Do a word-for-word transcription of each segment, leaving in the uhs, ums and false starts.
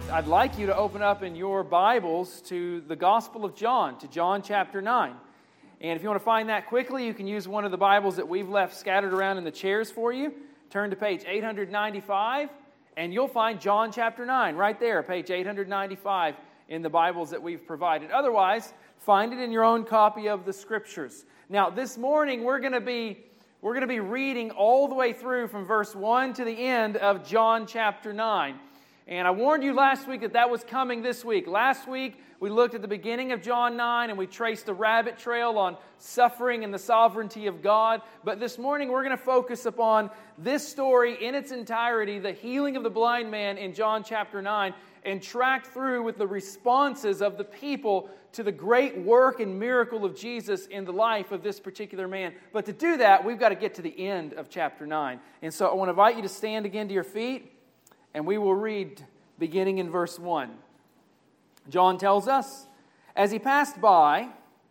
I'd like you to open up in your Bibles to the Gospel of John, to John chapter nine. And if you want to find that quickly, you can use one of the Bibles that we've left scattered around in the chairs for you. Turn to page eight ninety-five, and you'll find John chapter nine right there, page eight ninety-five in the Bibles that we've provided. Otherwise, find it in your own copy of the Scriptures. Now, this morning, we're going to be we're going to be reading all the way through from verse one to the end of John chapter nine. And I warned you last week that that was coming this week. Last week, we looked at the beginning of John nine and we traced a rabbit trail on suffering and the sovereignty of God. But this morning, we're going to focus upon this story in its entirety, the healing of the blind man in John chapter nine, and track through with the responses of the people to the great work and miracle of Jesus in the life of this particular man. But to do that, we've got to get to the end of chapter nine. And so I want to invite you to stand again to your feet. And we will read beginning in verse one. John tells us, as he passed by,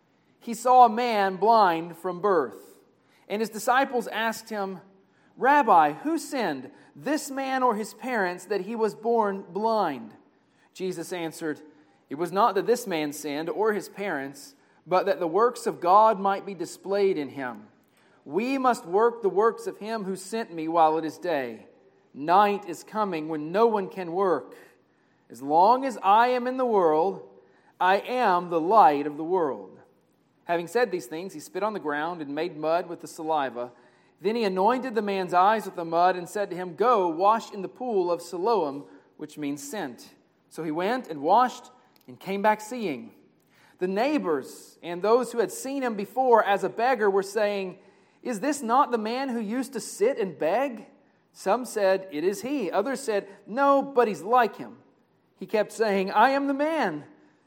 he saw a man blind from birth. And his disciples asked him, Rabbi, who sinned, this man or his parents, that he was born blind? Jesus answered, It was not that this man sinned or his parents, but that the works of God might be displayed in him. We must work the works of him who sent me while it is day. Night is coming when no one can work. As long as I am in the world, I am the light of the world. Having said these things, he spit on the ground and made mud with the saliva. Then he anointed the man's eyes with the mud and said to him, Go, wash in the pool of Siloam, which means sent. So he went and washed and came back seeing. The neighbors and those who had seen him before as a beggar were saying, Is this not the man who used to sit and beg? Some said, It is he. Others said, No, but he's like him. He kept saying, I am the man.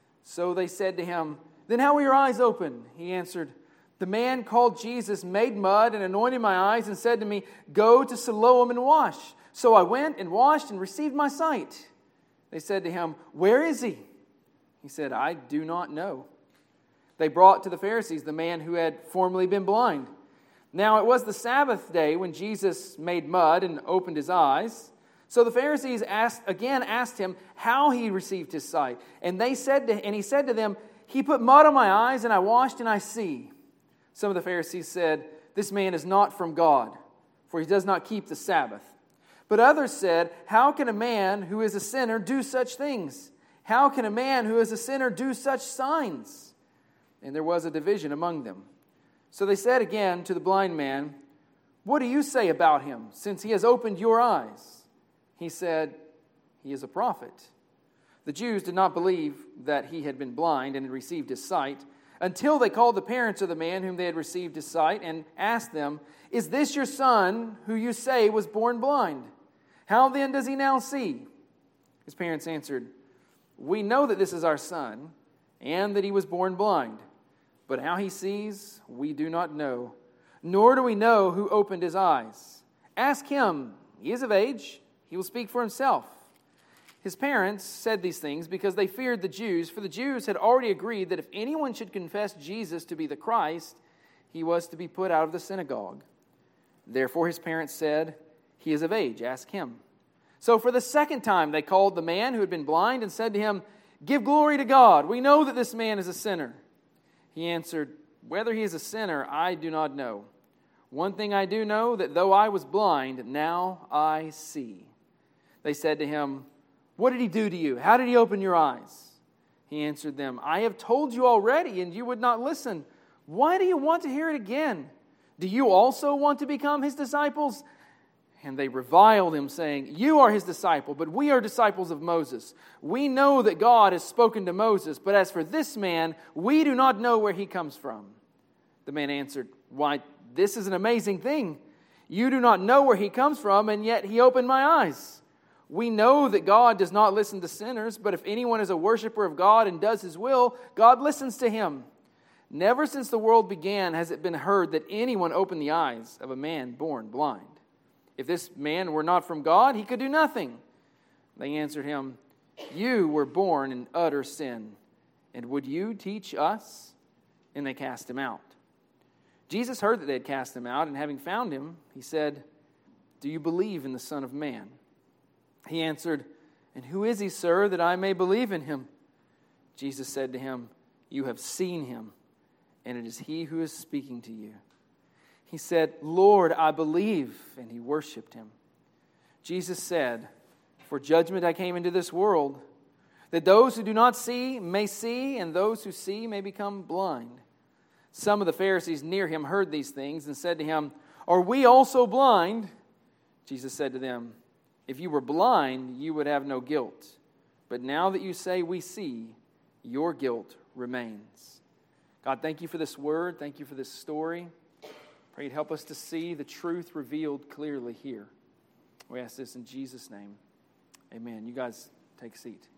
So they said to him, Then how were your eyes open? He answered, The man called Jesus made mud and anointed my eyes and said to me, Go to Siloam and wash. So I went and washed and received my sight. They said to him, Where is he? He said, I do not know. They brought to the Pharisees the man who had formerly been blind. Now it was the Sabbath day when Jesus made mud and opened his eyes. So the Pharisees asked again asked him how he received his sight. And they said to, and he said to them, He put mud on my eyes, and I washed, and I see. Some of the Pharisees said, This man is not from God, for he does not keep the Sabbath. But others said, How can a man who is a sinner do such things? How can a man who is a sinner do such signs? And there was a division among them. So they said again to the blind man, What do you say about him, since he has opened your eyes? He said, He is a prophet. The Jews did not believe that he had been blind and had received his sight, until they called the parents of the man whom they had received his sight, and asked them, Is this your son, who you say was born blind? How then does he now see? His parents answered, We know that this is our son, and that he was born blind. But how he sees, we do not know, nor do we know who opened his eyes. Ask him, he is of age, he will speak for himself. His parents said these things because they feared the Jews, for the Jews had already agreed that if anyone should confess Jesus to be the Christ, he was to be put out of the synagogue. Therefore his parents said, He is of age, ask him. So for the second time they called the man who had been blind and said to him, Give glory to God, we know that this man is a sinner. He answered, Whether he is a sinner, I do not know. One thing I do know, that though I was blind, now I see. They said to him, What did he do to you? How did he open your eyes? He answered them, I have told you already, and you would not listen. Why do you want to hear it again? Do you also want to become his disciples? And they reviled him, saying, You are his disciple, but we are disciples of Moses. We know that God has spoken to Moses, but as for this man, we do not know where he comes from. The man answered, Why, this is an amazing thing. You do not know where he comes from, and yet he opened my eyes. We know that God does not listen to sinners, but if anyone is a worshiper of God and does his will, God listens to him. Never since the world began has it been heard that anyone opened the eyes of a man born blind. If this man were not from God, he could do nothing. They answered him, You were born in utter sin, and would you teach us? And they cast him out. Jesus heard that they had cast him out, and having found him, he said, Do you believe in the Son of Man? He answered, "And who is he, sir, that I may believe in him?" Jesus said to him, "You have seen him, and it is he who is speaking to you." He said, "Lord, I believe," and he worshipped him. Jesus said, "For judgment I came into this world, that those who do not see may see, and those who see may become blind." Some of the Pharisees near him heard these things and said to him, "Are we also blind?" Jesus said to them, "If you were blind, you would have no guilt. But now that you say we see, your guilt remains." God, thank you for this word. Thank you for this story. Pray you'd help us to see the truth revealed clearly here. We ask this in Jesus' name. Amen. You guys take a seat.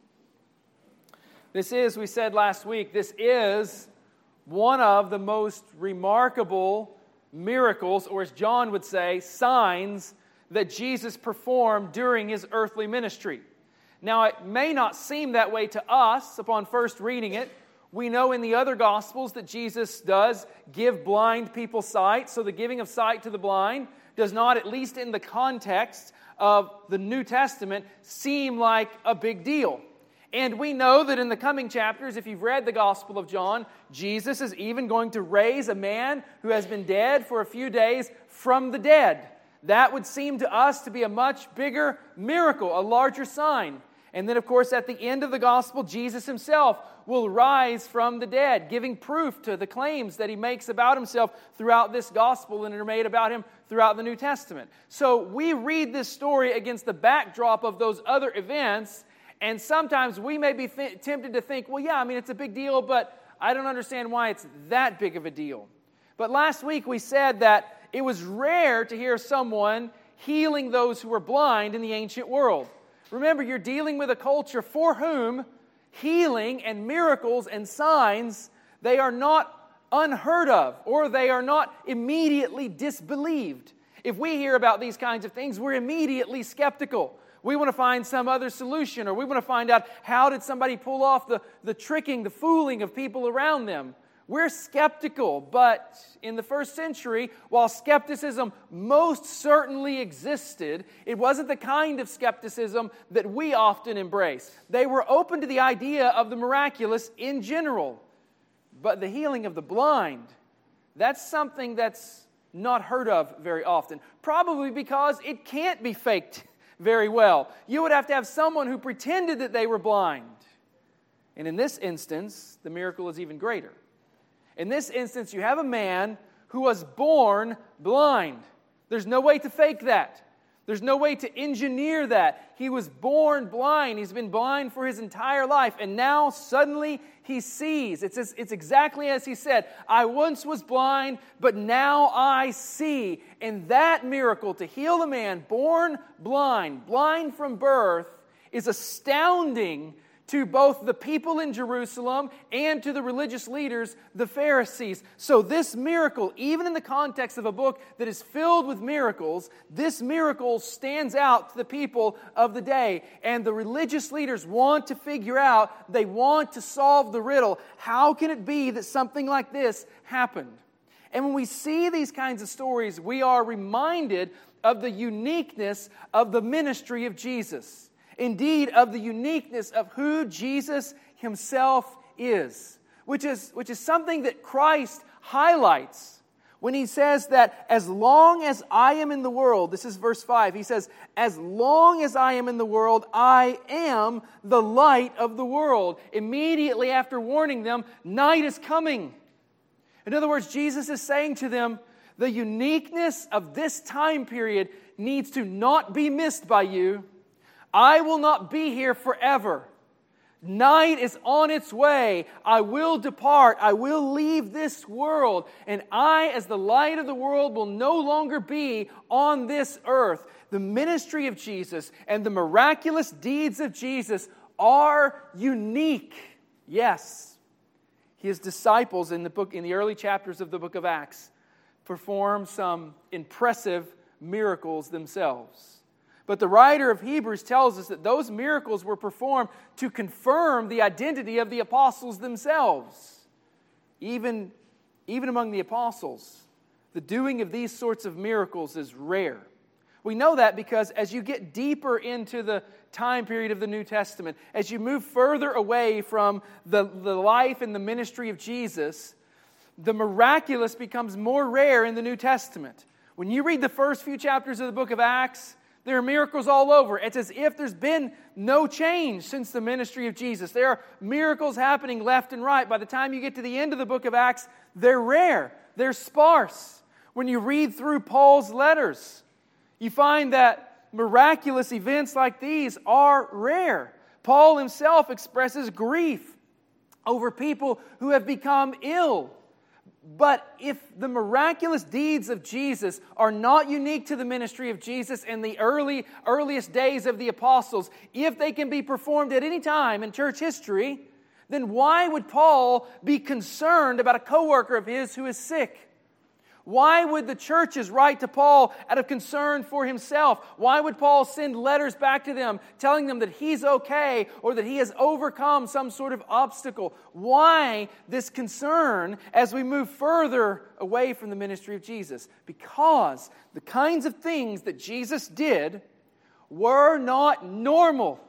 This is, we said last week, this is one of the most remarkable miracles, or as John would say, signs that Jesus performed during his earthly ministry. Now, it may not seem that way to us upon first reading it. We know in the other Gospels that Jesus does give blind people sight, so the giving of sight to the blind does not, at least in the context of the New Testament, seem like a big deal. And we know that in the coming chapters, if you've read the Gospel of John, Jesus is even going to raise a man who has been dead for a few days from the dead. That would seem to us to be a much bigger miracle, a larger sign. And then, of course, at the end of the Gospel, Jesus himself will rise from the dead, giving proof to the claims that he makes about himself throughout this Gospel and are made about him throughout the New Testament. So we read this story against the backdrop of those other events. And sometimes we may be th- tempted to think, well, yeah, I mean, it's a big deal, but I don't understand why it's that big of a deal. But last week we said that it was rare to hear someone healing those who were blind in the ancient world. Remember, you're dealing with a culture for whom healing and miracles and signs, they are not unheard of, or they are not immediately disbelieved. If we hear about these kinds of things, we're immediately skeptical. We want to find some other solution, or we want to find out how did somebody pull off the, the tricking, the fooling of people around them. We're skeptical, but in the first century, while skepticism most certainly existed, it wasn't the kind of skepticism that we often embrace. They were open to the idea of the miraculous in general, but the healing of the blind, that's something that's not heard of very often, probably because it can't be faked very well. You would have to have someone who pretended that they were blind. And in this instance, the miracle is even greater. In this instance, you have a man who was born blind. There's no way to fake that. There's no way to engineer that. He was born blind. He's been blind for his entire life. And now suddenly he sees. It's, it's exactly as he said, "I once was blind, but now I see." And that miracle to heal a man born blind, blind from birth, is astounding to both the people in Jerusalem and to the religious leaders, the Pharisees. So this miracle, even in the context of a book that is filled with miracles, this miracle stands out to the people of the day. And the religious leaders want to figure out, they want to solve the riddle. How can it be that something like this happened? And when we see these kinds of stories, we are reminded of the uniqueness of the ministry of Jesus. Indeed, of the uniqueness of who Jesus himself is, which is, which is something that Christ highlights when he says that as long as I am in the world, this is verse five, he says, as long as I am in the world, I am the light of the world. Immediately after warning them, night is coming. In other words, Jesus is saying to them, the uniqueness of this time period needs to not be missed by you. I will not be here forever. Night is on its way. I will depart. I will leave this world. And I, as the light of the world, will no longer be on this earth. The ministry of Jesus and the miraculous deeds of Jesus are unique. Yes. His disciples in the book, in the early chapters of the book of Acts, perform some impressive miracles themselves. But the writer of Hebrews tells us that those miracles were performed to confirm the identity of the apostles themselves. Even, even among the apostles, the doing of these sorts of miracles is rare. We know that because as you get deeper into the time period of the New Testament, as you move further away from the, the life and the ministry of Jesus, the miraculous becomes more rare in the New Testament. When you read the first few chapters of the book of Acts, there are miracles all over. It's as if there's been no change since the ministry of Jesus. There are miracles happening left and right. By the time you get to the end of the book of Acts, they're rare. They're sparse. When you read through Paul's letters, you find that miraculous events like these are rare. Paul himself expresses grief over people who have become ill. But if the miraculous deeds of Jesus are not unique to the ministry of Jesus and the early, earliest days of the apostles, if they can be performed at any time in church history, then why would Paul be concerned about a coworker of his who is sick? Why would the churches write to Paul out of concern for himself? Why would Paul send letters back to them telling them that he's okay or that he has overcome some sort of obstacle? Why this concern as we move further away from the ministry of Jesus? Because the kinds of things that Jesus did were not normal,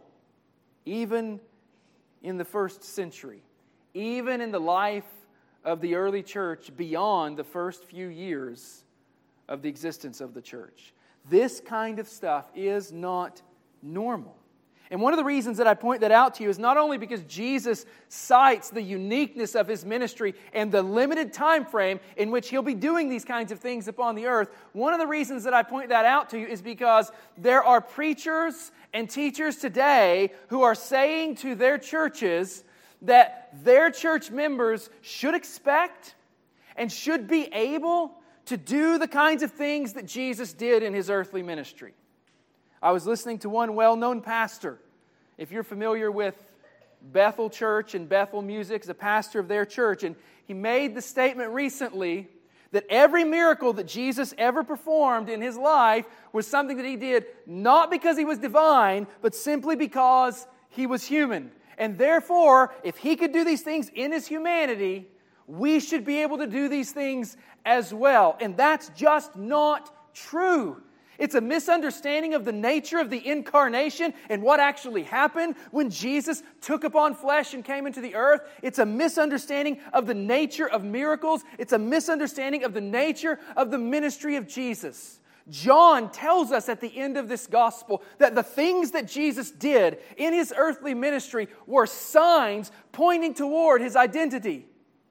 even in the first century, even in the life of the early church beyond the first few years of the existence of the church. This kind of stuff is not normal. And one of the reasons that I point that out to you is not only because Jesus cites the uniqueness of His ministry and the limited time frame in which He'll be doing these kinds of things upon the earth. One of the reasons that I point that out to you is because there are preachers and teachers today who are saying to their churches that their church members should expect and should be able to do the kinds of things that Jesus did in His earthly ministry. I was listening to one well-known pastor. If you're familiar with Bethel Church and Bethel Music, as a pastor of their church, and he made the statement recently that every miracle that Jesus ever performed in His life was something that He did not because He was divine, but simply because He was human. And therefore, if He could do these things in His humanity, we should be able to do these things as well. And that's just not true. It's a misunderstanding of the nature of the incarnation and what actually happened when Jesus took upon flesh and came into the earth. It's a misunderstanding of the nature of miracles. It's a misunderstanding of the nature of the ministry of Jesus. John tells us at the end of this gospel that the things that Jesus did in His earthly ministry were signs pointing toward His identity.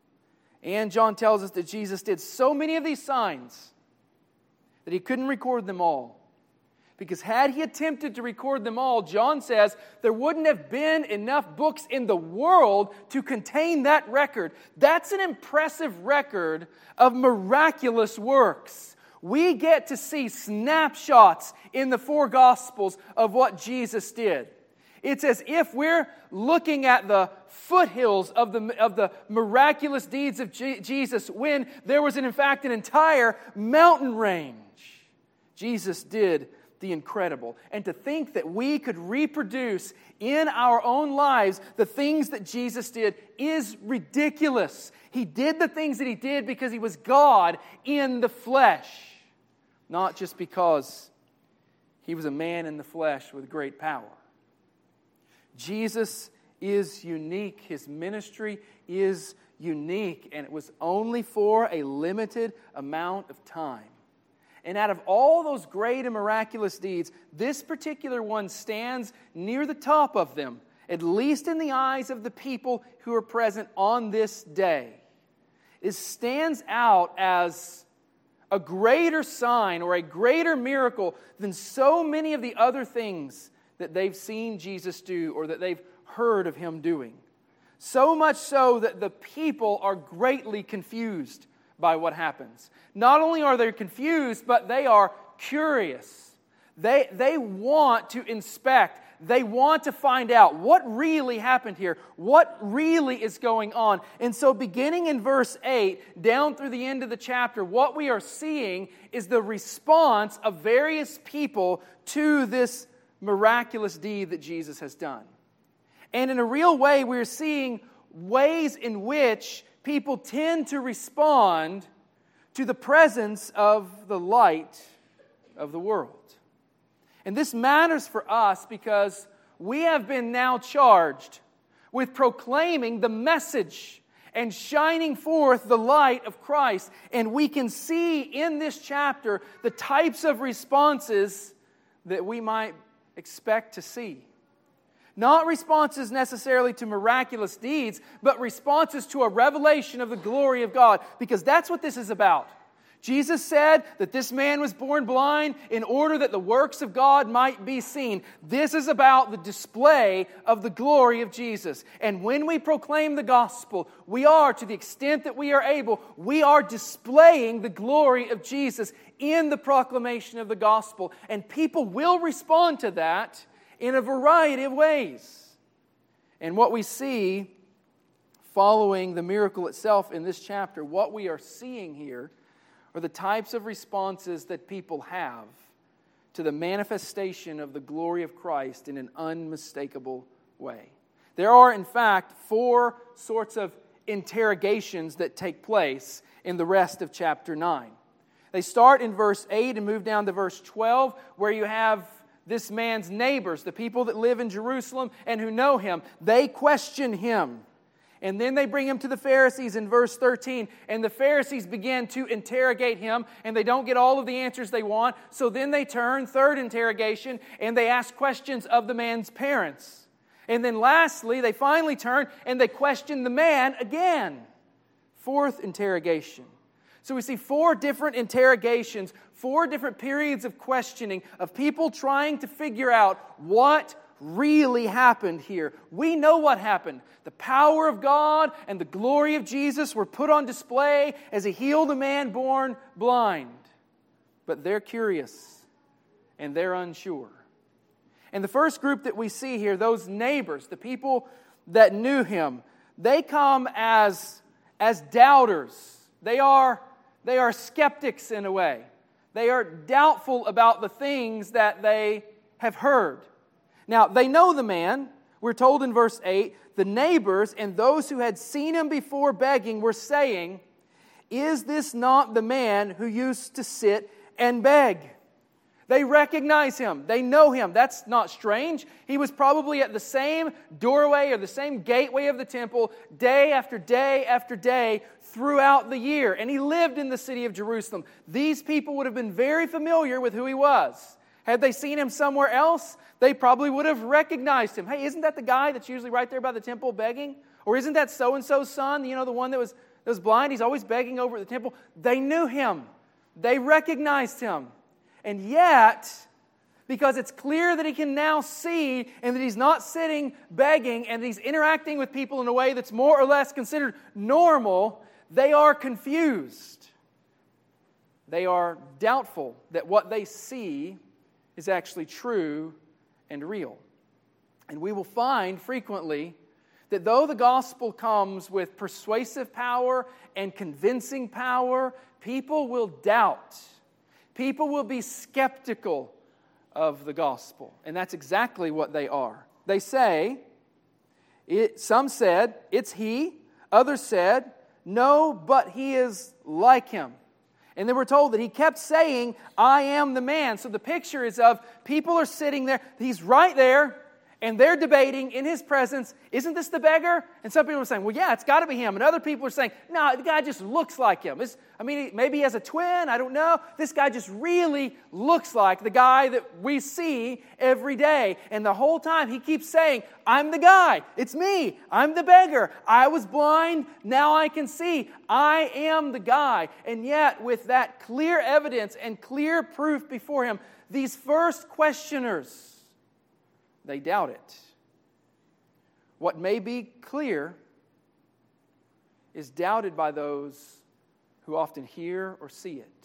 And John tells us that Jesus did so many of these signs that He couldn't record them all. Because had He attempted to record them all, John says there wouldn't have been enough books in the world to contain that record. That's an impressive record of miraculous works. We get to see snapshots in the four Gospels of what Jesus did. It's as if we're looking at the foothills of the, of the miraculous deeds of G- Jesus when there was, in fact, an entire mountain range. Jesus did the incredible. And to think that we could reproduce in our own lives the things that Jesus did is ridiculous. He did the things that He did because He was God in the flesh, not just because He was a man in the flesh with great power. Jesus is unique. His ministry is unique, and it was only for a limited amount of time. And out of all those great and miraculous deeds, this particular one stands near the top of them, at least in the eyes of the people who are present on this day. It stands out as a greater sign or a greater miracle than so many of the other things that they've seen Jesus do or that they've heard of Him doing. So much so that the people are greatly confused by what happens. Not only are they confused, but they are curious. They, they want to inspect. They want to find out what really happened here. What really is going on. And so beginning in verse eight, down through the end of the chapter, what we are seeing is the response of various people to this miraculous deed that Jesus has done. And in a real way, we're seeing ways in which people tend to respond to the presence of the light of the world. And this matters for us because we have been now charged with proclaiming the message and shining forth the light of Christ. And we can see in this chapter the types of responses that we might expect to see. Not responses necessarily to miraculous deeds, but responses to a revelation of the glory of God. Because that's what this is about. Jesus said that this man was born blind in order that the works of God might be seen. This is about the display of the glory of Jesus. And when we proclaim the gospel, we are, to the extent that we are able, we are displaying the glory of Jesus in the proclamation of the gospel. And people will respond to that in a variety of ways. And what we see following the miracle itself in this chapter, what we are seeing here are the types of responses that people have to the manifestation of the glory of Christ in an unmistakable way. There are, in fact, four sorts of interrogations that take place in the rest of chapter nine. They start in verse eight and move down to verse twelve, where you have this man's neighbors, the people that live in Jerusalem and who know him. They question him. And then they bring him to the Pharisees in verse thirteen. And the Pharisees begin to interrogate him. And they don't get all of the answers they want. So then they turn, third interrogation, and they ask questions of the man's parents. And then lastly, they finally turn and they question the man again. Fourth interrogation. So we see four different interrogations, four different periods of questioning of people trying to figure out what really happened here. We know what happened. The power of God and the glory of Jesus were put on display as He healed a man born blind. But they're curious and they're unsure. And the first group that we see here, those neighbors, the people that knew Him, they come as, as doubters. They are, they are skeptics in a way. They are doubtful about the things that they have heard. Now, they know the man. We're told in verse eight, the neighbors and those who had seen him before begging were saying, "Is this not the man who used to sit and beg?" They recognize him. They know him. That's not strange. He was probably at the same doorway or the same gateway of the temple day after day after day throughout the year. And he lived in the city of Jerusalem. These people would have been very familiar with who he was. Had they seen him somewhere else, they probably would have recognized him. Hey, isn't that the guy that's usually right there by the temple begging? Or isn't that so-and-so's son, you know, the one that was, that was blind? He's always begging over at the temple. They knew him. They recognized him. And yet, because it's clear that he can now see and that he's not sitting begging and he's interacting with people in a way that's more or less considered normal, they are confused. They are doubtful that what they see is actually true and real. And we will find frequently that though the gospel comes with persuasive power and convincing power, people will doubt. People will be skeptical of the gospel. And that's exactly what they are. They say, it, some said, "It's he." Others said, "No, but he is like him." And then we're told that he kept saying, "I am the man." So the picture is of people are sitting there. He's right there. And they're debating in his presence, "Isn't this the beggar?" And some people are saying, "Well, yeah, it's got to be him." And other people are saying, "No, the guy just looks like him. It's, I mean, maybe he has a twin. I don't know. This guy just really looks like the guy that we see every day." And the whole time he keeps saying, "I'm the guy. It's me. I'm the beggar. I was blind. Now I can see. I am the guy." And yet, with that clear evidence and clear proof before him, these first questioners, they doubt it. What may be clear is doubted by those who often hear or see it.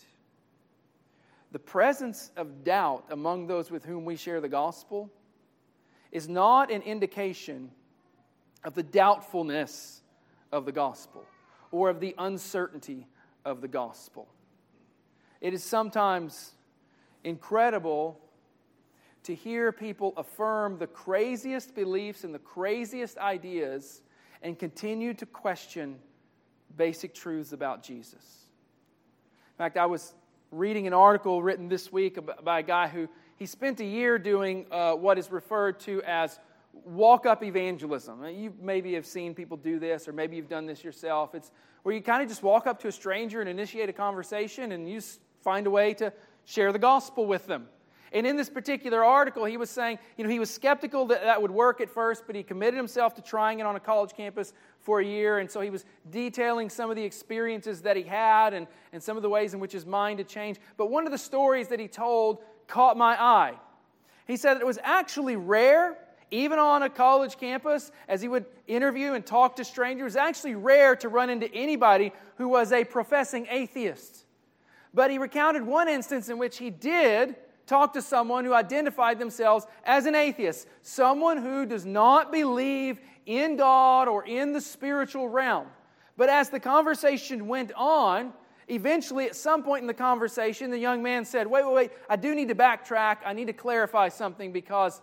The presence of doubt among those with whom we share the gospel is not an indication of the doubtfulness of the gospel or of the uncertainty of the gospel. It is sometimes incredible to hear people affirm the craziest beliefs and the craziest ideas and continue to question basic truths about Jesus. In fact, I was reading an article written this week by a guy who he spent a year doing uh, what is referred to as walk-up evangelism. You maybe have seen people do this, or maybe you've done this yourself. It's where you kind of just walk up to a stranger and initiate a conversation, and you find a way to share the gospel with them. And in this particular article, he was saying, you know, he was skeptical that that would work at first, but he committed himself to trying it on a college campus for a year. And so he was detailing some of the experiences that he had and, and some of the ways in which his mind had changed. But one of the stories that he told caught my eye. He said that it was actually rare, even on a college campus, as he would interview and talk to strangers, it was actually rare to run into anybody who was a professing atheist. But he recounted one instance in which he did talk to someone who identified themselves as an atheist, someone who does not believe in God or in the spiritual realm. But as the conversation went on, eventually at some point in the conversation, the young man said, wait, wait, wait, I do need to backtrack. I need to clarify something because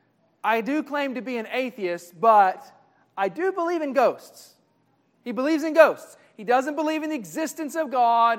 I do claim to be an atheist, but I do believe in ghosts. He believes in ghosts. He doesn't believe in the existence of God,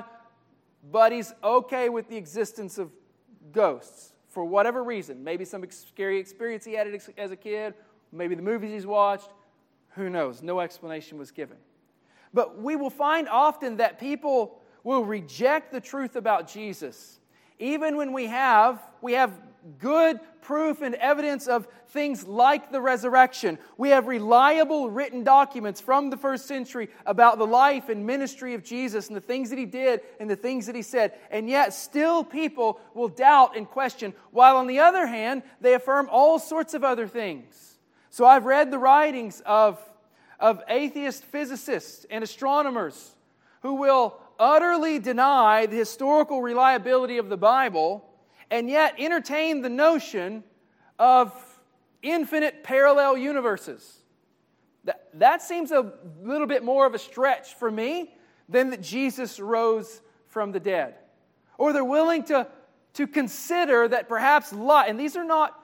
but he's okay with the existence of ghosts for whatever reason. Maybe some scary experience he had as a kid, maybe the movies he's watched, who knows? No explanation was given. But we will find often that people will reject the truth about Jesus, even when we have we have good proof and evidence of things like the resurrection. We have reliable written documents from the first century about the life and ministry of Jesus and the things that he did and the things that he said. And yet still people will doubt and question, while on the other hand, they affirm all sorts of other things. So I've read the writings of, of atheist physicists and astronomers who will utterly deny the historical reliability of the Bible and yet entertain the notion of infinite parallel universes. That, that seems a little bit more of a stretch for me than that Jesus rose from the dead. Or they're willing to, to consider that perhaps life, and these are not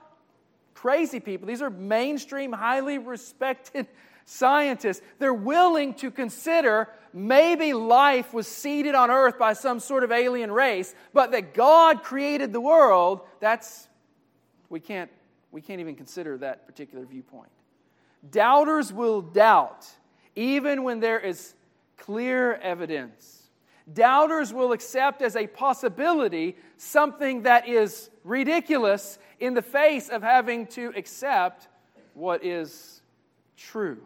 crazy people, these are mainstream, highly respected scientists. They're willing to consider maybe life was seeded on earth by some sort of alien race, but that God created the world. That's, we can't, we can't even consider that particular viewpoint. Doubters will doubt even when there is clear evidence. Doubters will accept as a possibility something that is ridiculous in the face of having to accept what is true.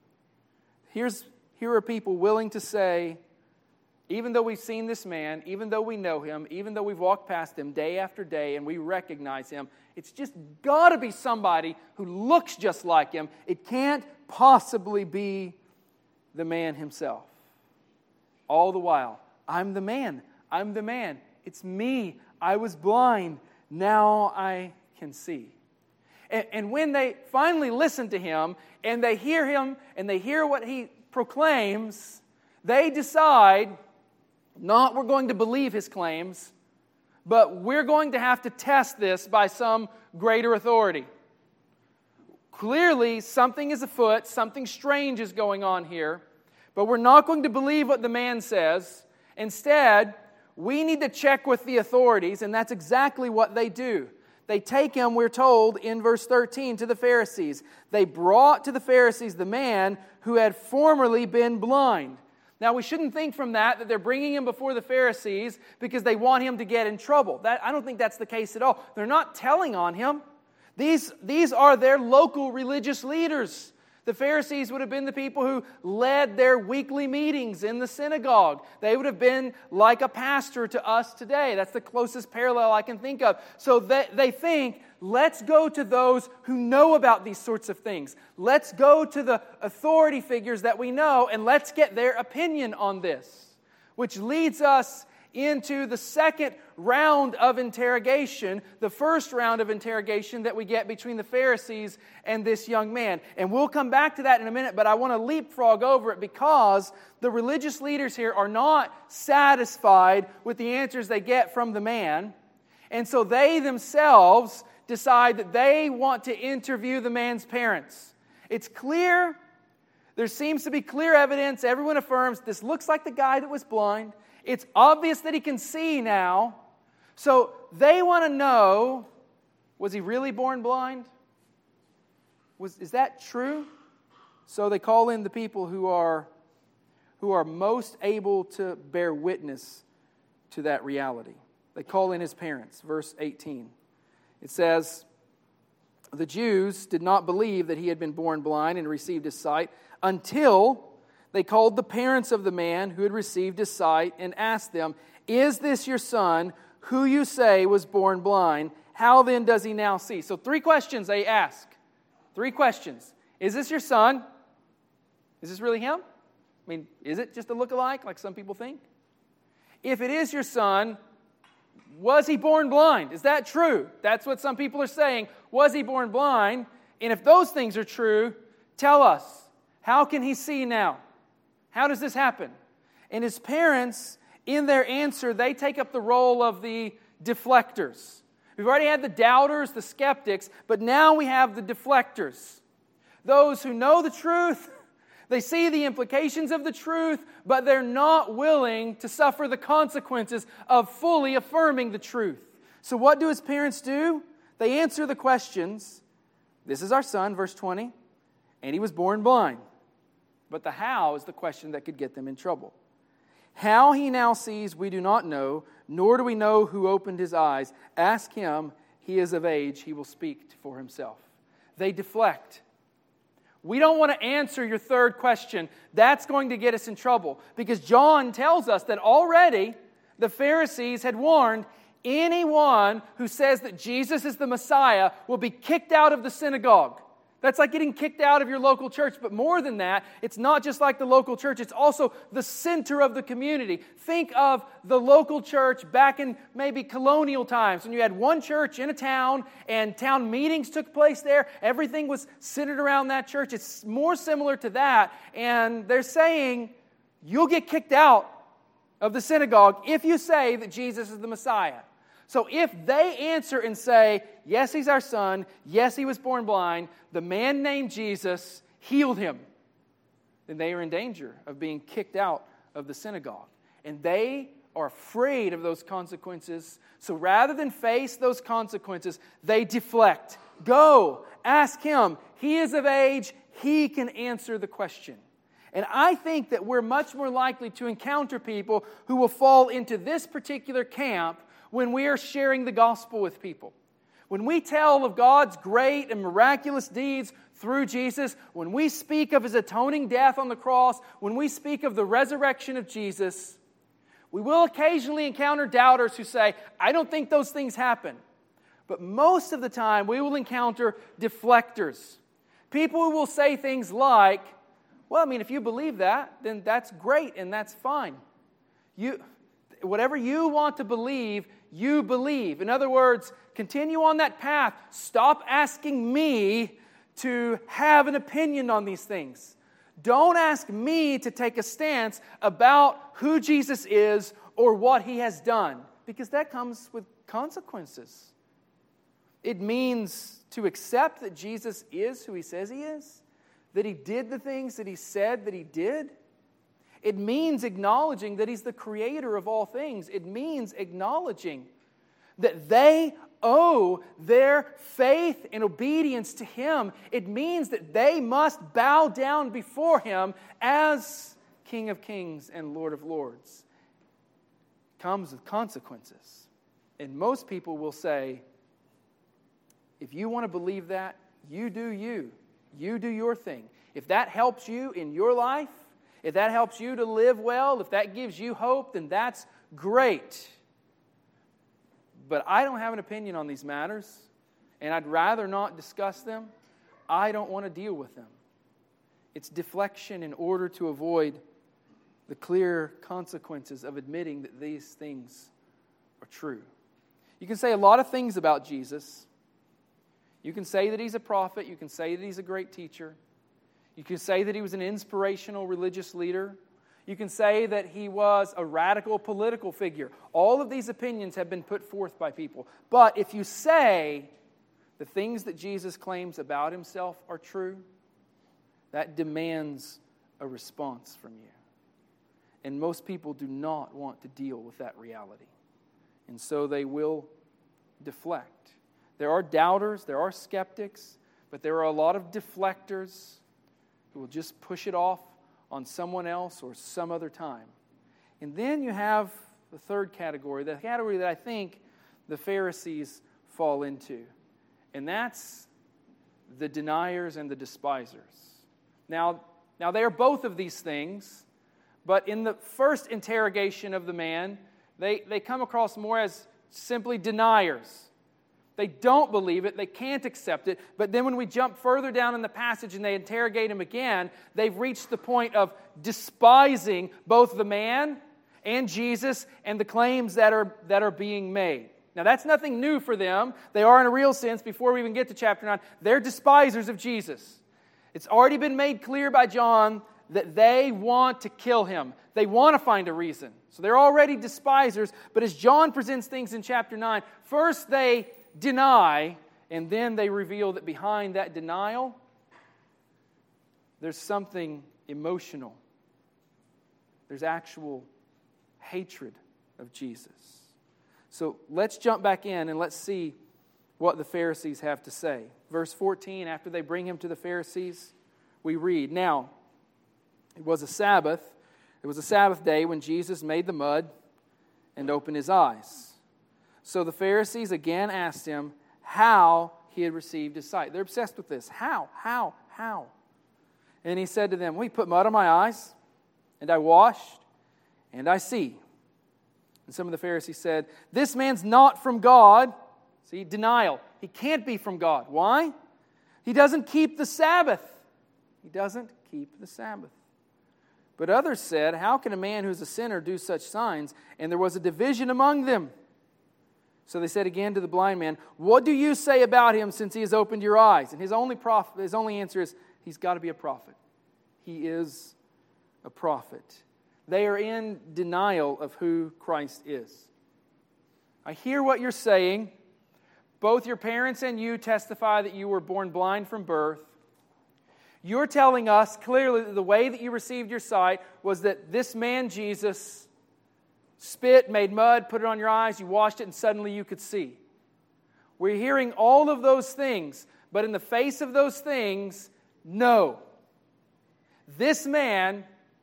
Here's Here are people willing to say, even though we've seen this man, even though we know him, even though we've walked past him day after day and we recognize him, it's just got to be somebody who looks just like him. It can't possibly be the man himself. All the while, I'm the man. I'm the man. It's me. I was blind. Now I can see. And, and when they finally listen to him and they hear him and they hear what he proclaims, they decide, not we're going to believe his claims, but we're going to have to test this by some greater authority. Clearly, something is afoot, something strange is going on here, but we're not going to believe what the man says. Instead, we need to check with the authorities, and that's exactly what they do. They take him, we're told in verse thirteen, to the Pharisees. They brought to the Pharisees the man who had formerly been blind. Now, we shouldn't think from that that they're bringing him before the Pharisees because they want him to get in trouble. That, I don't think that's the case at all. They're not telling on him. These, these are their local religious leaders. The Pharisees would have been the people who led their weekly meetings in the synagogue. They would have been like a pastor to us today. That's the closest parallel I can think of. So they, they think, let's go to those who know about these sorts of things. Let's go to the authority figures that we know, and let's get their opinion on this. Which leads us into the second round of interrogation, the first round of interrogation that we get between the Pharisees and this young man. And we'll come back to that in a minute, but I want to leapfrog over it because the religious leaders here are not satisfied with the answers they get from the man. And so they themselves decide that they want to interview the man's parents. It's clear, there seems to be clear evidence, everyone affirms this looks like the guy that was blind. It's obvious that he can see now. So they want to know Was he really born blind? Was, is that true? So they call in the people who are, who are most able to bear witness to that reality. They call in his parents. Verse eighteen. It says, the Jews did not believe that he had been born blind and received his sight until they called the parents of the man who had received his sight and asked them, is this your son who you say was born blind? How then does he now see? So three questions they ask. Three questions. Is this your son? Is this really him? I mean, is it just a look-alike like some people think? If it is your son, was he born blind? Is that true? That's what some people are saying. Was he born blind? And if those things are true, tell us, how can he see now? How does this happen? And his parents, in their answer, they take up the role of the deflectors. We've already had the doubters, the skeptics, but now we have the deflectors. Those who know the truth, they see the implications of the truth, but they're not willing to suffer the consequences of fully affirming the truth. So what do his parents do? They answer the questions. This is our son, verse twenty, and he was born blind. But the how is the question that could get them in trouble. How he now sees, we do not know, nor do we know who opened his eyes. Ask him, he is of age, he will speak for himself. They deflect. We don't want to answer your third question. That's going to get us in trouble. Because John tells us that already the Pharisees had warned anyone who says that Jesus is the Messiah will be kicked out of the synagogue. That's like getting kicked out of your local church. But more than that, it's not just like the local church. It's also the center of the community. Think of the local church back in maybe colonial times when you had one church in a town and town meetings took place there. Everything was centered around that church. It's more similar to that. And they're saying, you'll get kicked out of the synagogue if you say that Jesus is the Messiah. So if they answer and say, yes, he's our son, yes, he was born blind, the man named Jesus healed him, then they are in danger of being kicked out of the synagogue. And they are afraid of those consequences. So rather than face those consequences, they deflect. Go, ask him. He is of age. He can answer the question. And I think that we're much more likely to encounter people who will fall into this particular camp when we are sharing the gospel with people. When we tell of God's great and miraculous deeds through Jesus, when we speak of his atoning death on the cross, when we speak of the resurrection of Jesus, we will occasionally encounter doubters who say, I don't think those things happen. But most of the time, we will encounter deflectors. People who will say things like, well, I mean, if you believe that, then that's great and that's fine. You, whatever you want to believe, you believe. In other words, continue on that path. Stop asking me to have an opinion on these things. Don't ask me to take a stance about who Jesus is or what he has done, because that comes with consequences. It means to accept that Jesus is who he says he is, that he did the things that he said that he did. It means acknowledging that he's the creator of all things. It means acknowledging that they owe their faith and obedience to him. It means that they must bow down before him as King of Kings and Lord of Lords. It comes with consequences. And most people will say, if you want to believe that, you do you. You do your thing. If that helps you in your life, if that helps you to live well, if that gives you hope, then that's great. But I don't have an opinion on these matters, and I'd rather not discuss them. I don't want to deal with them. It's deflection in order to avoid the clear consequences of admitting that these things are true. You can say a lot of things about Jesus. You can say that he's a prophet. You can say that he's a great teacher. You can say that he was an inspirational religious leader. You can say that he was a radical political figure. All of these opinions have been put forth by people. But if you say the things that Jesus claims about himself are true, that demands a response from you. And most people do not want to deal with that reality. And so they will deflect. There are doubters, there are skeptics, but there are a lot of deflectors who will just push it off on someone else or some other time. And then you have the third category, the category that I think the Pharisees fall into. And that's the deniers and the despisers. Now, now they are both of these things, but in the first interrogation of the man, they, they come across more as simply deniers. They don't believe it, they can't accept it, but then when we jump further down in the passage and they interrogate him again, they've reached the point of despising both the man and Jesus and the claims that are, that are being made. Now that's nothing new for them. They are in a real sense, before we even get to chapter nine, they're despisers of Jesus. It's already been made clear by John that they want to kill him. They want to find a reason. So they're already despisers, but as John presents things in chapter nine, first they deny, and then they reveal that behind that denial, there's something emotional. There's actual hatred of Jesus. So let's jump back in and let's see what the Pharisees have to say. Verse fourteen, after they bring him to the Pharisees, we read, "Now, it was a Sabbath, it was a Sabbath day when Jesus made the mud and opened his eyes. So the Pharisees again asked him how he had received his sight." They're obsessed with this. How? How? How? And he said to them, "Well, he put mud on my eyes, and I washed, and I see." And some of the Pharisees said, "This man's not from God." See, denial. He can't be from God. Why? He doesn't keep the Sabbath. He doesn't keep the Sabbath. But others said, "How can a man who's a sinner do such signs?" And there was a division among them. So they said again to the blind man, "What do you say about him since he has opened your eyes?" And his only prof- his only answer is, he's got to be a prophet. He is a prophet. They are in denial of who Christ is. I hear what you're saying. Both your parents and you testify that you were born blind from birth. You're telling us clearly that the way that you received your sight was that this man Jesus spit, made mud, put it on your eyes, you washed it, and suddenly you could see. We're hearing all of those things, but in the face of those things, no. This man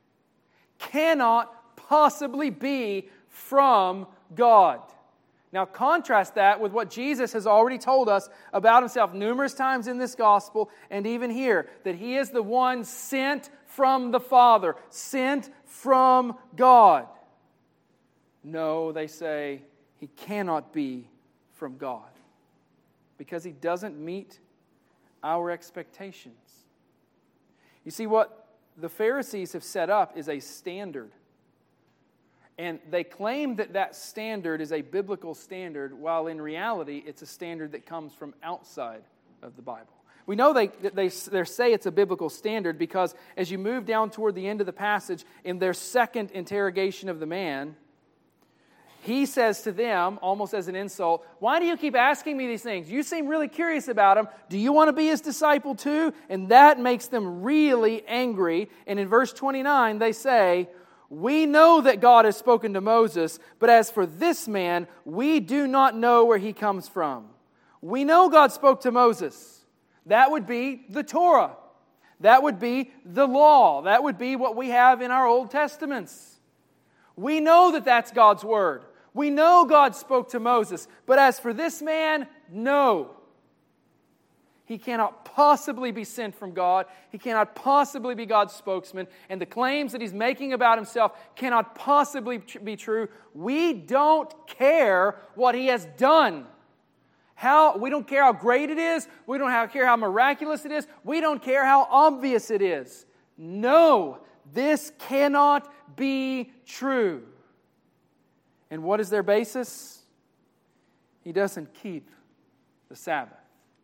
cannot possibly be from God. Now contrast that with what Jesus has already told us about himself numerous times in this gospel and even here, that he is the one sent from the Father, sent from God. No, they say, he cannot be from God because he doesn't meet our expectations. You see, what the Pharisees have set up is a standard. And they claim that that standard is a biblical standard, while in reality it's a standard that comes from outside of the Bible. We know they, they, they say it's a biblical standard because as you move down toward the end of the passage, in their second interrogation of the man, he says to them, almost as an insult, "Why do you keep asking me these things? You seem really curious about him. Do you want to be his disciple too?" And that makes them really angry. And in verse twenty-nine, they say, "We know that God has spoken to Moses, but as for this man, we do not know where he comes from." We know God spoke to Moses. That would be the Torah. That would be the law. That would be what we have in our Old Testaments. We know that that's God's word. We know God spoke to Moses, but as for this man, no. He cannot possibly be sent from God. He cannot possibly be God's spokesman. And the claims that he's making about himself cannot possibly be true. We don't care what he has done. How, we don't care how great it is. We don't have, care how miraculous it is. We don't care how obvious it is. No, this cannot be true. And what is their basis? He doesn't keep the Sabbath.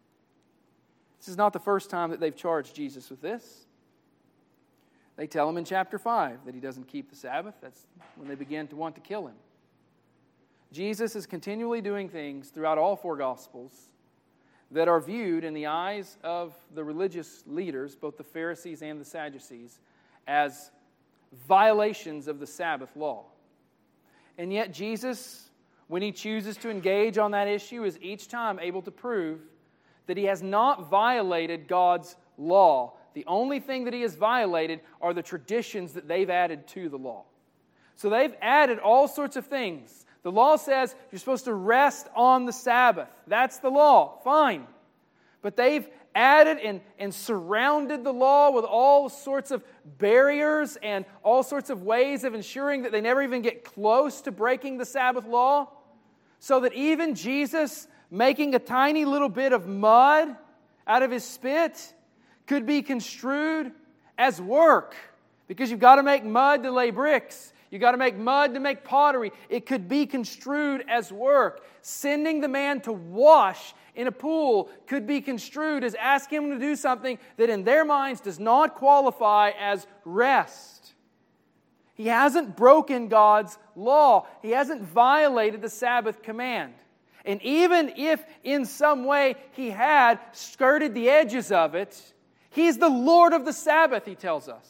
This is not the first time that they've charged Jesus with this. They tell him in chapter five that he doesn't keep the Sabbath. That's when they begin to want to kill him. Jesus is continually doing things throughout all four Gospels that are viewed in the eyes of the religious leaders, both the Pharisees and the Sadducees, as violations of the Sabbath law. And yet Jesus when he chooses to engage on that issue, is each time able to prove that he has not violated God's law. The only thing that he has violated are the traditions that they've added to the law. So they've added all sorts of things. The law says you're supposed to rest on the Sabbath. That's the law. Fine. But they've added and, and surrounded the law with all sorts of barriers and all sorts of ways of ensuring that they never even get close to breaking the Sabbath law. So that even Jesus making a tiny little bit of mud out of his spit could be construed as work. Because you've got to make mud to lay bricks. You've got to make mud to make pottery. It could be construed as work. Sending the man to wash in a pool could be construed as asking him to do something that in their minds does not qualify as rest. He hasn't broken God's law. He hasn't violated the Sabbath command. And even if in some way he had skirted the edges of it, he's the Lord of the Sabbath, he tells us.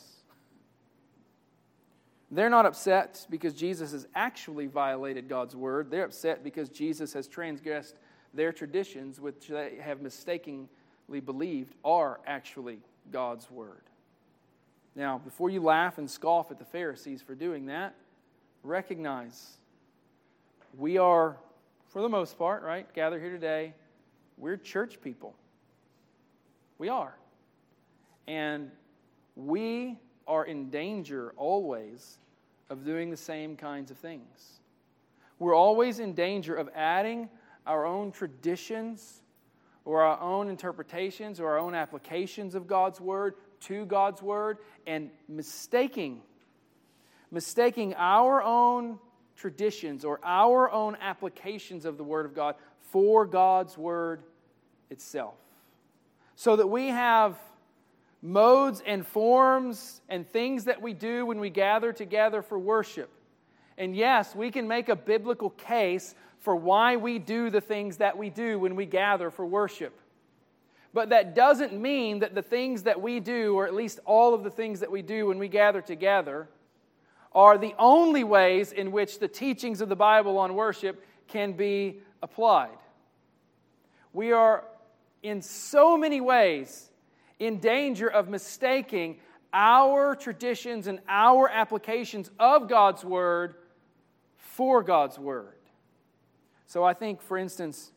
They're not upset because Jesus has actually violated God's word. They're upset because Jesus has transgressed their traditions, which they have mistakenly believed are actually God's word. Now, before you laugh and scoff at the Pharisees for doing that, recognize we are, for the most part, right, gathered here today, we're church people. We are. And we are in danger always of doing the same kinds of things. We're always in danger of adding our own traditions or our own interpretations or our own applications of God's word to God's word and mistaking, mistaking our own traditions or our own applications of the word of God for God's word itself. So that we have modes and forms and things that we do when we gather together for worship. And yes, we can make a biblical case for why we do the things that we do when we gather for worship. But that doesn't mean that the things that we do, or at least all of the things that we do when we gather together, are the only ways in which the teachings of the Bible on worship can be applied. We are in so many ways in danger of mistaking our traditions and our applications of God's word for God's word. So I think, for instance,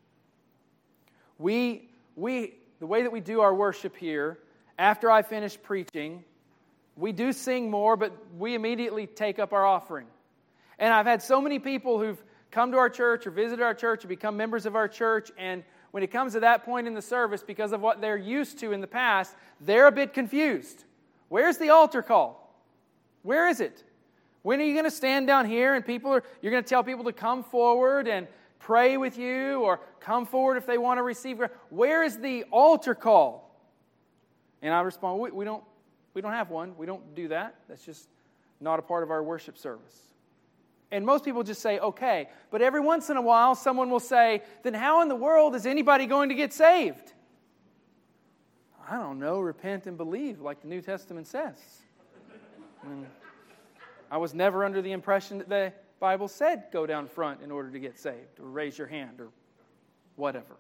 we, we the way that we do our worship here, after I finish preaching, we do sing more, but we immediately take up our offering. And I've had so many people who've come to our church or visited our church or become members of our church, and when it comes to that point in the service, because of what they're used to in the past, they're a bit confused. Where's the altar call? Where is it? When are you going to stand down here and people are, you're going to tell people to come forward and pray with you or come forward if they want to receive? Where is the altar call? And I respond, we, we don't, we don't have one. We don't do that. That's just not a part of our worship service. And most people just say, okay. But every once in a while, someone will say, then how in the world is anybody going to get saved? I don't know, repent and believe, like the New Testament says. And I was never under the impression that the Bible said go down front in order to get saved, or raise your hand, or whatever.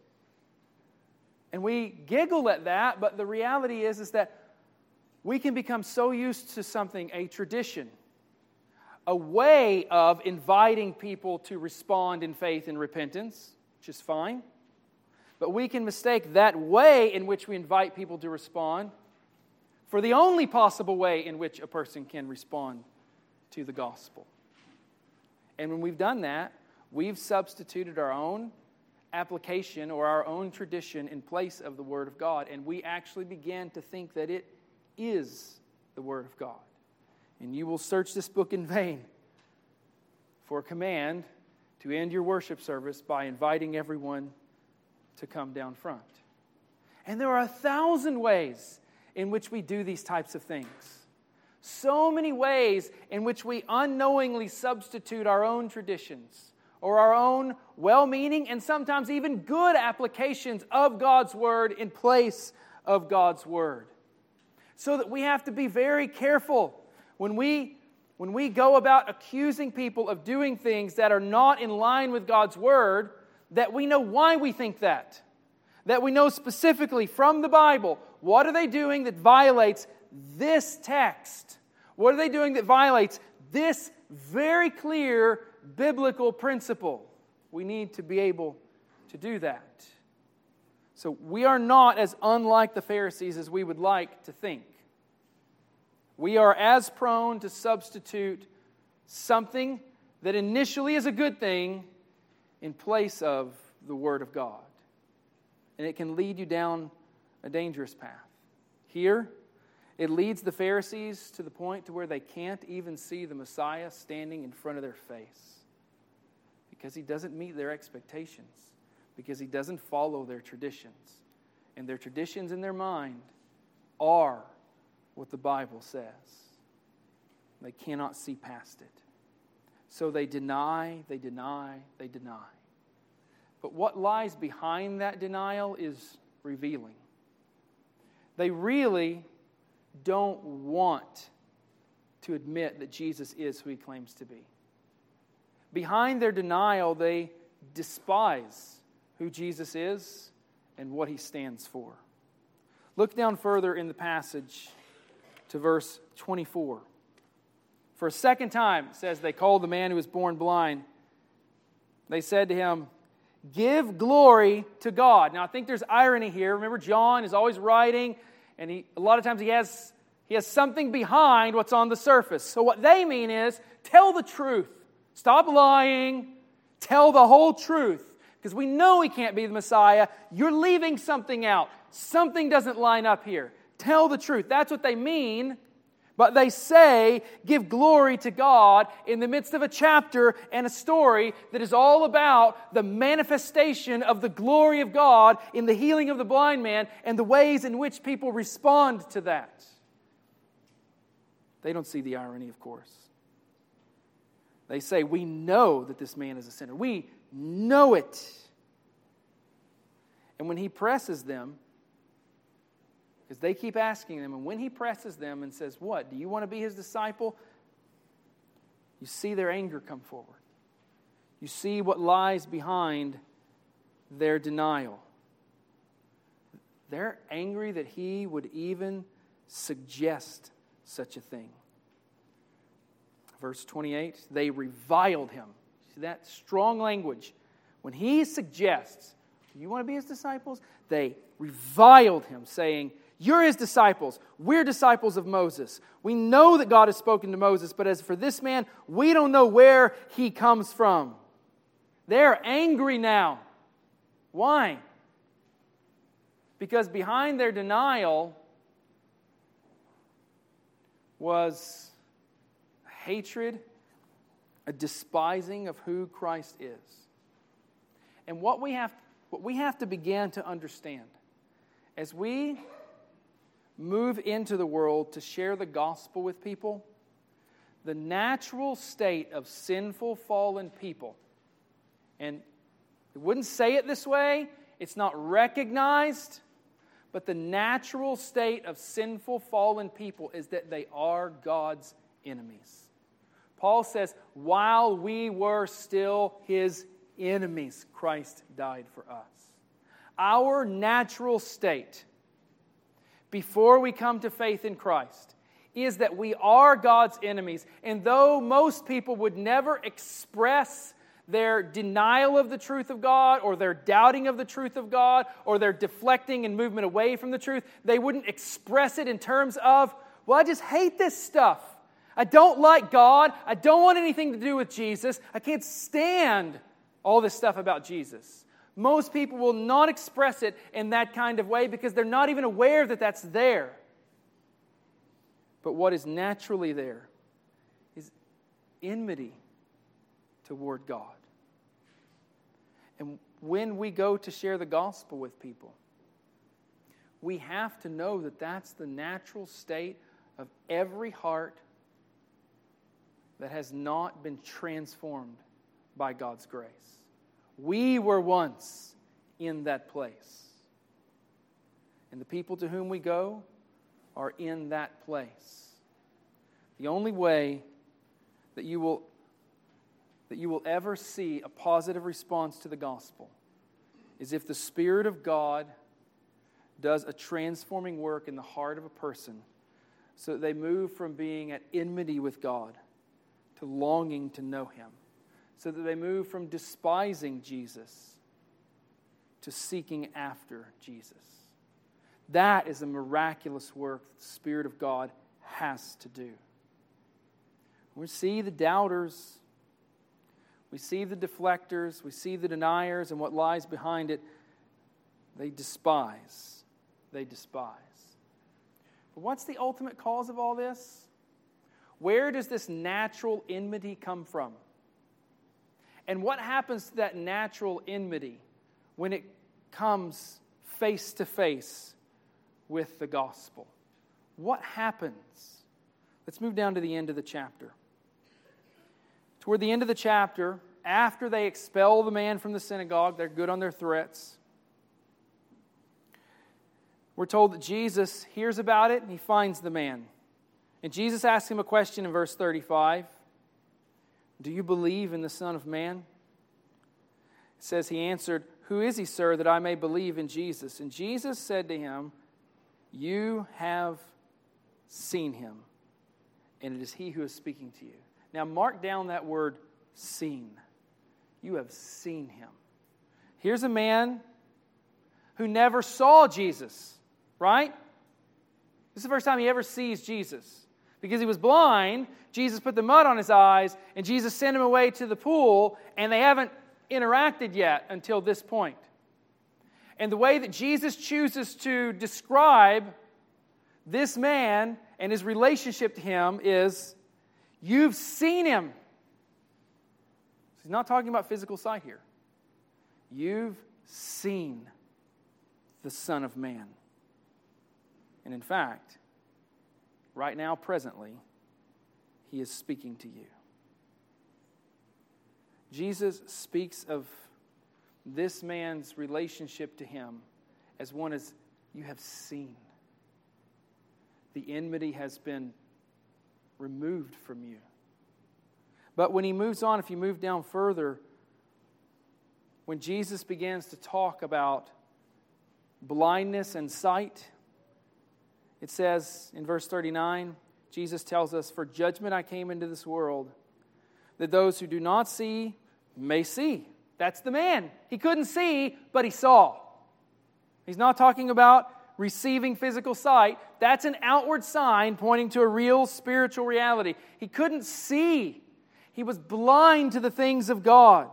And we giggle at that, but the reality is, is that we can become so used to something, a tradition, a way of inviting people to respond in faith and repentance, which is fine. But we can mistake that way in which we invite people to respond for the only possible way in which a person can respond to the gospel. And when we've done that, we've substituted our own application or our own tradition in place of the Word of God, and we actually begin to think that it is the Word of God. And you will search this book in vain for a command to end your worship service by inviting everyone to come down front. And there are a thousand ways in which we do these types of things. So many ways in which we unknowingly substitute our own traditions or our own well-meaning and sometimes even good applications of God's Word in place of God's Word. So that we have to be very careful when we when we go about accusing people of doing things that are not in line with God's Word, that we know why we think that. That we know specifically from the Bible, what are they doing that violates this text? What are they doing that violates this very clear biblical principle? We need to be able to do that. So we are not as unlike the Pharisees as we would like to think. We are as prone to substitute something that initially is a good thing in place of the Word of God. And it can lead you down a dangerous path. Here, it leads the Pharisees to the point to where they can't even see the Messiah standing in front of their face because He doesn't meet their expectations, because He doesn't follow their traditions. And their traditions in their mind are what the Bible says. They cannot see past it. So they deny, they deny, they deny. But what lies behind that denial is revealing. They really don't want to admit that Jesus is who He claims to be. Behind their denial, they despise who Jesus is and what He stands for. Look down further in the passage to verse twenty-four. For a second time, it says, they called the man who was born blind. They said to him, "Give glory to God." Now, I think there's irony here. Remember, John is always writing, and he a lot of times he has, he has something behind what's on the surface. So what they mean is, tell the truth. Stop lying. Tell the whole truth. Because we know He can't be the Messiah. You're leaving something out. Something doesn't line up here. Tell the truth. That's what they mean. But they say, give glory to God in the midst of a chapter and a story that is all about the manifestation of the glory of God in the healing of the blind man and the ways in which people respond to that. They don't see the irony, of course. They say, we know that this man is a sinner. We know it. And when He presses them, because they keep asking them, and when He presses them and says, what, do you want to be His disciple? You see their anger come forward. You see what lies behind their denial. They're angry that He would even suggest such a thing. Verse twenty-eight, they reviled Him. See that strong language? When He suggests, do you want to be His disciples? They reviled Him, saying, you're His disciples. We're disciples of Moses. We know that God has spoken to Moses, but as for this man, we don't know where he comes from. They're angry now. Why? Because behind their denial was hatred, a despising of who Christ is. And what we have, what we have to begin to understand as we move into the world to share the gospel with people, the natural state of sinful, fallen people, and it wouldn't say it this way, it's not recognized, but the natural state of sinful, fallen people is that they are God's enemies. Paul says, while we were still His enemies, Christ died for us. Our natural state before we come to faith in Christ is that we are God's enemies. And though most people would never express their denial of the truth of God or their doubting of the truth of God or their deflecting and movement away from the truth, they wouldn't express it in terms of, well, I just hate this stuff. I don't like God. I don't want anything to do with Jesus. I can't stand all this stuff about Jesus. Most people will not express it in that kind of way because they're not even aware that that's there. But what is naturally there is enmity toward God. And when we go to share the gospel with people, we have to know that that's the natural state of every heart that has not been transformed by God's grace. We were once in that place. And the people to whom we go are in that place. The only way that you will that you will ever see a positive response to the gospel is if the Spirit of God does a transforming work in the heart of a person so that they move from being at enmity with God to longing to know Him, so that they move from despising Jesus to seeking after Jesus. That is a miraculous work that the Spirit of God has to do. We see the doubters, we see the deflectors, we see the deniers and what lies behind it. They despise. They despise. But what's the ultimate cause of all this? Where does this natural enmity come from? And what happens to that natural enmity when it comes face to face with the gospel? What happens? Let's move down to the end of the chapter. Toward the end of the chapter, after they expel the man from the synagogue, they're good on their threats. We're told that Jesus hears about it and He finds the man. And Jesus asks him a question in verse thirty-five. Do you believe in the Son of Man? It says he answered, Who is He, sir, that I may believe in Jesus? And Jesus said to him, You have seen Him, and it is He who is speaking to you. Now mark down that word, seen. You have seen Him. Here's a man who never saw Jesus, right? This is the first time he ever sees Jesus. Because he was blind, Jesus put the mud on his eyes, and Jesus sent him away to the pool, and they haven't interacted yet until this point. And the way that Jesus chooses to describe this man and his relationship to him is, you've seen Him. He's not talking about physical sight here. You've seen the Son of Man. And in fact, right now, presently, He is speaking to you. Jesus speaks of this man's relationship to Him as one as you have seen. The enmity has been removed from you. But when He moves on, if you move down further, when Jesus begins to talk about blindness and sight, it says in verse thirty-nine, Jesus tells us, For judgment I came into this world, that those who do not see may see. That's the man. He couldn't see, but he saw. He's not talking about receiving physical sight. That's an outward sign pointing to a real spiritual reality. He couldn't see. He was blind to the things of God.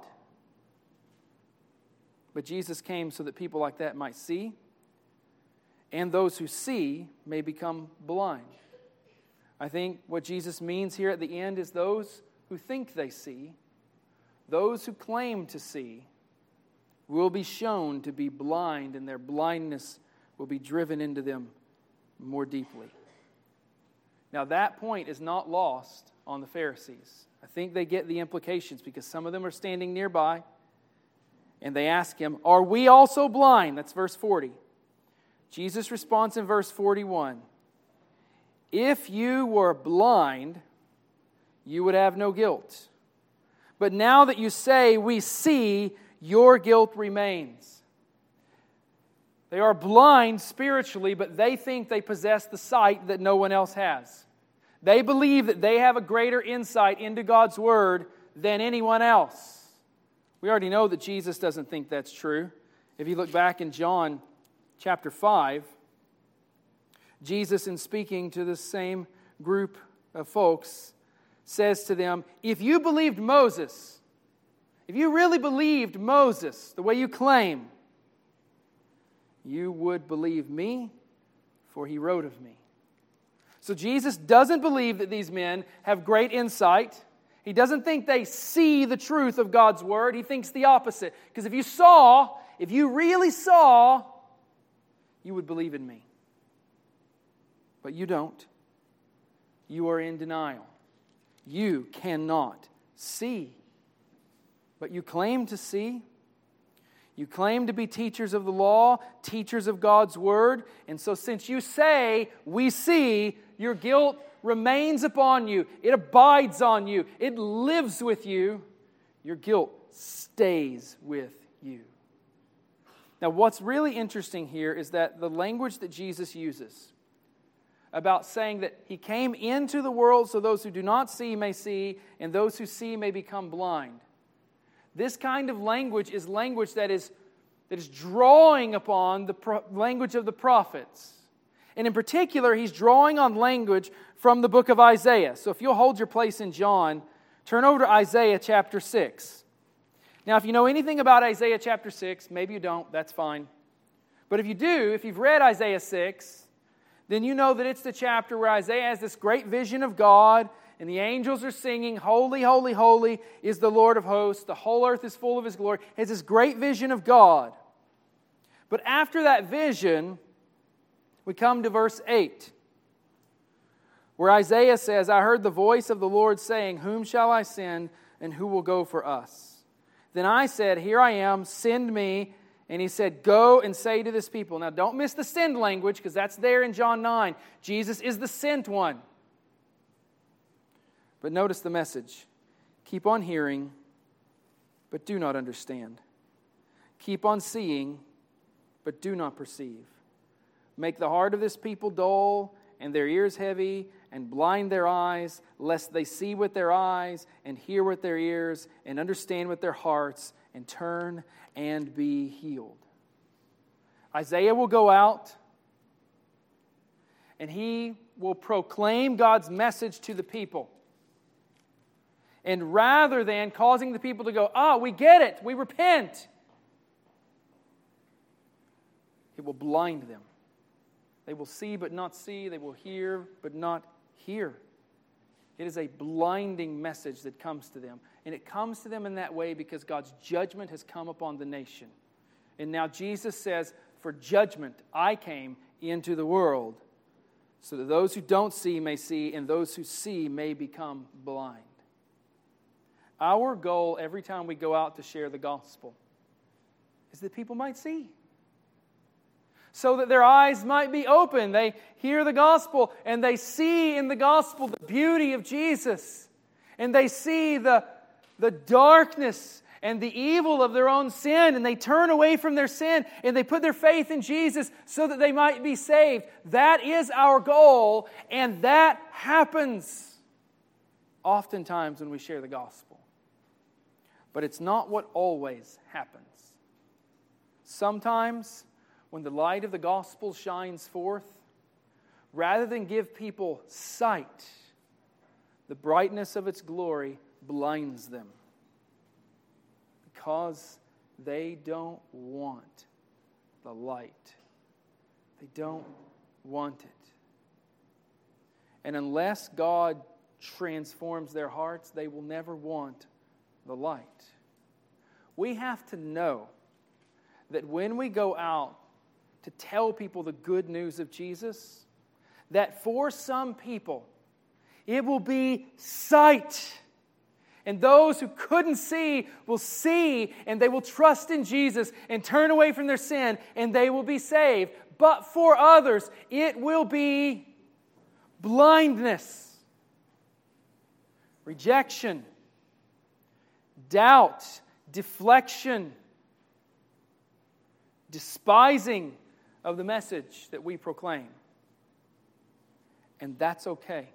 But Jesus came so that people like that might see, and those who see may become blind. I think what Jesus means here at the end is those who think they see, those who claim to see, will be shown to be blind, and their blindness will be driven into them more deeply. Now that point is not lost on the Pharisees. I think they get the implications because some of them are standing nearby and they ask Him, Are we also blind? That's verse forty. Jesus responds in verse forty-one, If you were blind, you would have no guilt. But now that you say we see, your guilt remains. They are blind spiritually, but they think they possess the sight that no one else has. They believe that they have a greater insight into God's Word than anyone else. We already know that Jesus doesn't think that's true. If you look back in John chapter five, Jesus, in speaking to the same group of folks, says to them, If you believed Moses, if you really believed Moses the way you claim, you would believe me, for he wrote of me. So Jesus doesn't believe that these men have great insight. He doesn't think they see the truth of God's Word. He thinks the opposite. Because if you saw, if you really saw, you would believe in me. But you don't. You are in denial. You cannot see. But you claim to see. You claim to be teachers of the law, teachers of God's Word. And so since you say, we see, your guilt remains upon you, it abides on you, it lives with you, your guilt stays with you. Now, what's really interesting here is that the language that Jesus uses about saying that He came into the world so those who do not see may see, and those who see may become blind. This kind of language is language that is, that is drawing upon the pro- language of the prophets. And in particular, He's drawing on language from the book of Isaiah. So if you'll hold your place in John, turn over to Isaiah chapter six. Now, if you know anything about Isaiah chapter six, maybe you don't, that's fine. But if you do, if you've read Isaiah six, then you know that it's the chapter where Isaiah has this great vision of God, and the angels are singing, "Holy, holy, holy is the Lord of hosts. The whole earth is full of His glory." It's this great vision of God. But after that vision, we come to verse eight, where Isaiah says, "I heard the voice of the Lord saying, 'Whom shall I send, and who will go for us?' Then I said, 'Here I am, send me.' And He said, 'Go and say to this people.'" Now don't miss the send language, because that's there in John nine. Jesus is the sent one. But notice the message. Keep on hearing, but do not understand. Keep on seeing, but do not perceive. Make the heart of this people dull, and their ears heavy, and blind their eyes, lest they see with their eyes, and hear with their ears, and understand with their hearts, and turn and be healed. Isaiah will go out, and he will proclaim God's message to the people. And rather than causing the people to go, "Ah, we get it, we repent," it will blind them. They will see but not see. They will hear but not hear. It is a blinding message that comes to them. And it comes to them in that way because God's judgment has come upon the nation. And now Jesus says, "For judgment I came into the world, so that those who don't see may see, and those who see may become blind." Our goal every time we go out to share the gospel is that people might see, so that their eyes might be open. They hear the gospel and they see in the gospel the beauty of Jesus. And they see the, the darkness and the evil of their own sin. And they turn away from their sin and they put their faith in Jesus so that they might be saved. That is our goal, and that happens oftentimes when we share the gospel. But it's not what always happens. Sometimes, when the light of the gospel shines forth, rather than give people sight, the brightness of its glory blinds them, because they don't want the light. They don't want it. And unless God transforms their hearts, they will never want the light. We have to know that when we go out to tell people the good news of Jesus, that for some people, it will be sight. And those who couldn't see will see, and they will trust in Jesus and turn away from their sin, and they will be saved. But for others, it will be blindness, rejection, doubt, deflection, despising of the message that we proclaim. And that's okay.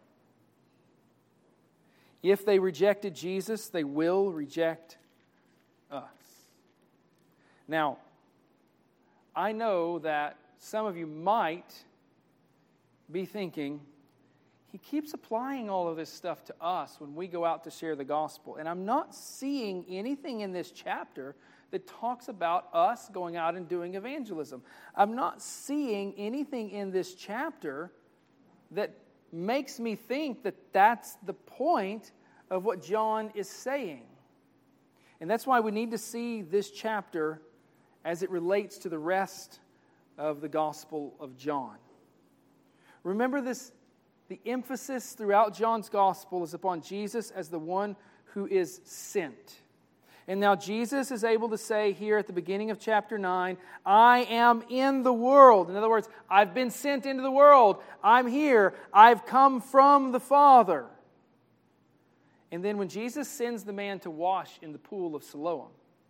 If they rejected Jesus, they will reject us. Now, I know that some of you might be thinking, he keeps applying all of this stuff to us when we go out to share the gospel. And I'm not seeing anything in this chapter that talks about us going out and doing evangelism. I'm not seeing anything in this chapter that makes me think that that's the point of what John is saying. And that's why we need to see this chapter as it relates to the rest of the Gospel of John. Remember this, the emphasis throughout John's Gospel is upon Jesus as the one who is sent. And now Jesus is able to say here at the beginning of chapter nine, I am in the world. In other words, I've been sent into the world. I'm here. I've come from the Father. And then when Jesus sends the man to wash in the pool of Siloam,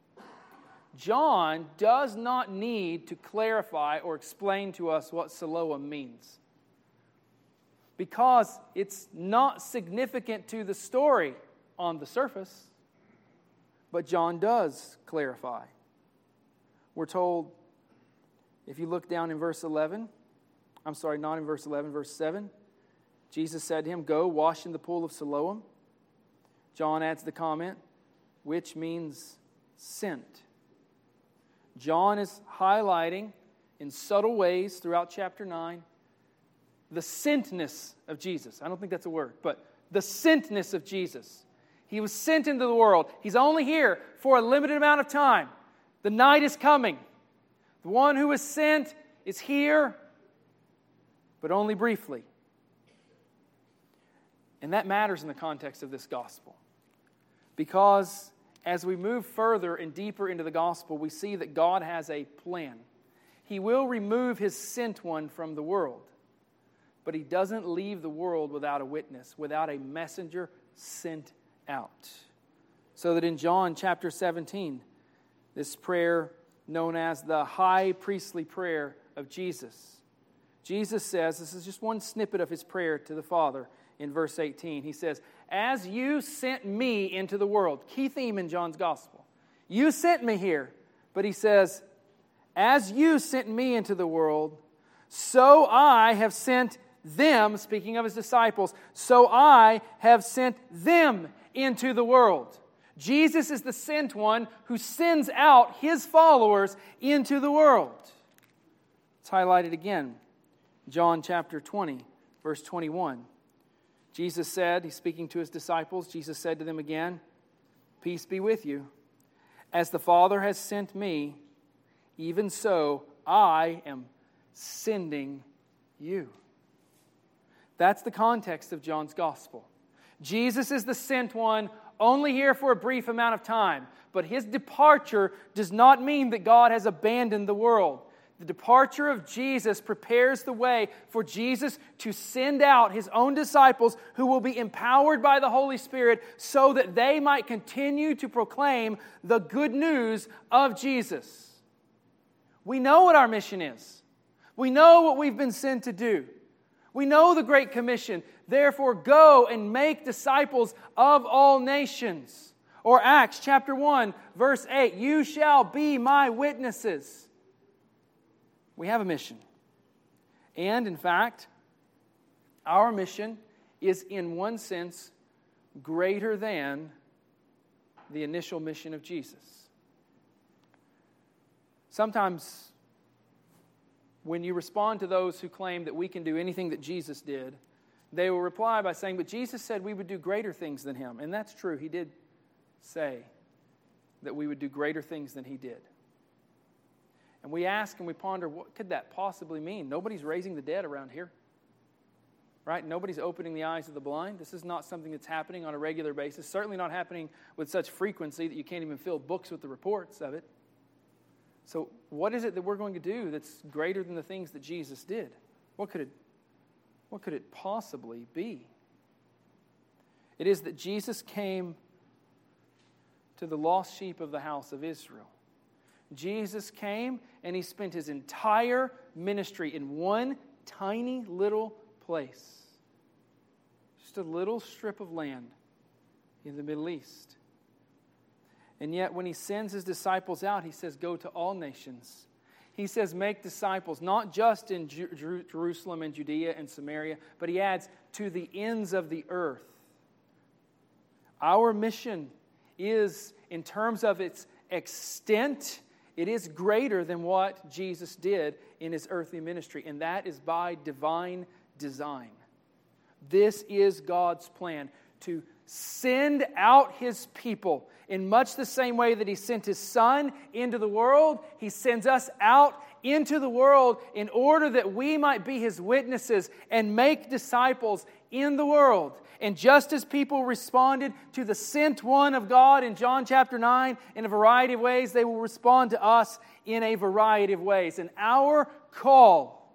John does not need to clarify or explain to us what Siloam means, because it's not significant to the story on the surface. But John does clarify. We're told, if you look down in verse eleven, I'm sorry, not in verse eleven, verse seven, Jesus said to him, go wash in the pool of Siloam. John adds the comment, which means sent. John is highlighting in subtle ways throughout chapter nine the sentness of Jesus. I don't think that's a word, but the sentness of Jesus. He was sent into the world. He's only here for a limited amount of time. The night is coming. The one who was sent is here, but only briefly. And that matters in the context of this gospel, because as we move further and deeper into the gospel, we see that God has a plan. He will remove His sent one from the world, but He doesn't leave the world without a witness, without a messenger sent out. So that in John chapter seventeen, this prayer known as the high priestly prayer of Jesus, Jesus says, this is just one snippet of His prayer to the Father in verse eighteen. He says, as you sent me into the world, key theme in John's gospel, you sent me here, but He says, as you sent me into the world, so I have sent them, speaking of His disciples, so I have sent them into the world. Jesus is the sent one who sends out His followers into the world. It's highlighted again. John chapter twenty, verse twenty-one. Jesus said, He's speaking to His disciples, Jesus said to them again, peace be with you. As the Father has sent me, even so I am sending you. That's the context of John's gospel. Jesus is the sent one, only here for a brief amount of time. But His departure does not mean that God has abandoned the world. The departure of Jesus prepares the way for Jesus to send out His own disciples who will be empowered by the Holy Spirit so that they might continue to proclaim the good news of Jesus. We know what our mission is. We know what we've been sent to do. We know the Great Commission. Therefore, go and make disciples of all nations. Or Acts chapter one, verse eight, you shall be my witnesses. We have a mission. And in fact, our mission is in one sense greater than the initial mission of Jesus. Sometimes when you respond to those who claim that we can do anything that Jesus did, they will reply by saying, but Jesus said we would do greater things than Him. And that's true. He did say that we would do greater things than He did. And we ask and we ponder, what could that possibly mean? Nobody's raising the dead around here. Right? Nobody's opening the eyes of the blind. This is not something that's happening on a regular basis. Certainly not happening with such frequency that you can't even fill books with the reports of it. So what is it that we're going to do that's greater than the things that Jesus did? What could it, what could it possibly be? It is that Jesus came to the lost sheep of the house of Israel. Jesus came and He spent His entire ministry in one tiny little place. Just a little strip of land in the Middle East. And yet when He sends His disciples out, He says, go to all nations. He says, make disciples, not just in Jer- Jerusalem and Judea and Samaria, but He adds, to the ends of the earth. Our mission is, in terms of its extent, it is greater than what Jesus did in His earthly ministry, and that is by divine design. This is God's plan, to send out His people in much the same way that He sent His Son into the world. He sends us out into the world in order that we might be His witnesses and make disciples in the world. And just as people responded to the sent one of God in John chapter nine in a variety of ways, they will respond to us in a variety of ways. And our call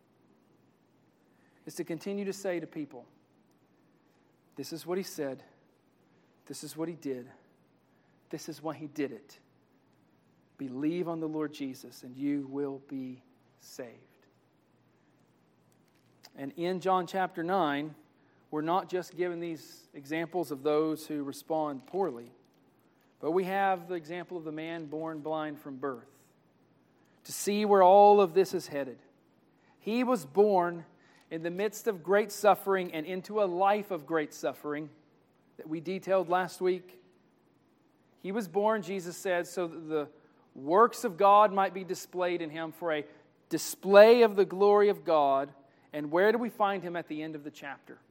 is to continue to say to people, this is what He said, this is what He did, this is why He did it. Believe on the Lord Jesus and you will be saved. And in John chapter nine, we're not just given these examples of those who respond poorly, but we have the example of the man born blind from birth to see where all of this is headed. He was born in the midst of great suffering and into a life of great suffering that we detailed last week. He was born, Jesus said, so that the works of God might be displayed in Him, for a display of the glory of God. And where do we find Him at the end of the chapter?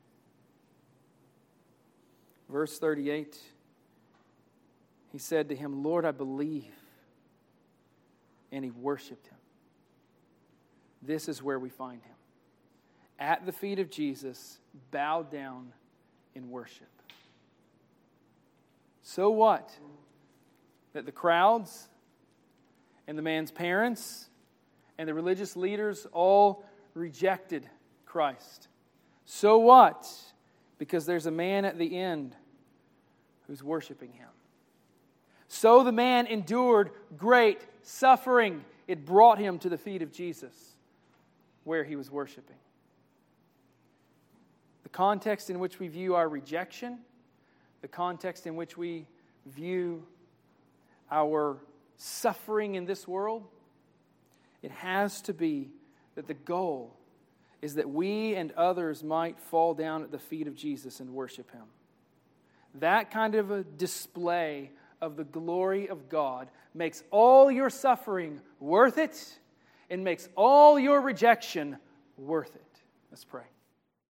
Verse thirty-eight, He said to him, Lord, I believe. And he worshiped Him. This is where we find Him. At the feet of Jesus, bowed down in worship. So what? That the crowds and the man's parents and the religious leaders all rejected Christ. So what? Because there's a man at the end who's worshiping Him. So the man endured great suffering. It brought him to the feet of Jesus, where he was worshiping. The context in which we view our rejection, the context in which we view our suffering in this world, it has to be that the goal is that we and others might fall down at the feet of Jesus and worship Him. That kind of a display of the glory of God makes all your suffering worth it and makes all your rejection worth it. Let's pray.